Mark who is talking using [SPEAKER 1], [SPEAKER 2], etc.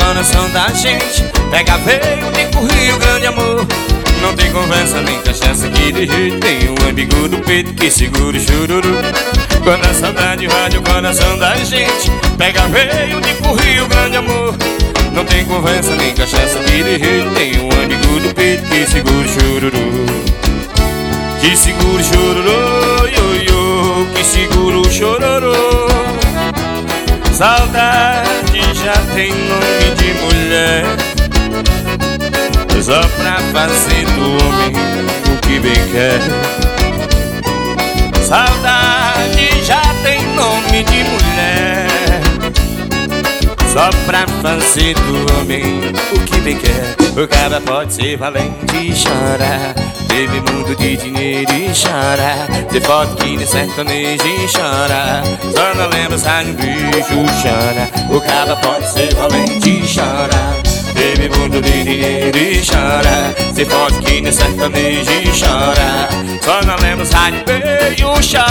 [SPEAKER 1] coração da gente. Pega veio de Rio Grande, amor. Não tem conversa nem cachaça que de jeito nenhum. Amigo do peito que segura o chururu. Quando a saudade invade o coração da gente. Pega veio de Rio Grande, amor. Não tem conversa nem cachaça que de jeito nenhum. Amigo do peito que segura o chururu. Que segura o chururu, ioiô. Que segura o chororô. Saudade já tem nome de mulher. Só pra fazer do homem o que bem quer. Saudade já tem nome de mulher. Só pra fazer do homem o que bem quer. O cara pode ser valente e chorar, teve muito de dinheiro e chora, ter foto que nem sertanejo e chora. Só não lembra, sai no bicho, chora. O cara pode ser valente e chorar, teve muito de dinheiro e chora, ter foto que nem sertanejo e chora. Só não lembra, sai no bicho, chora.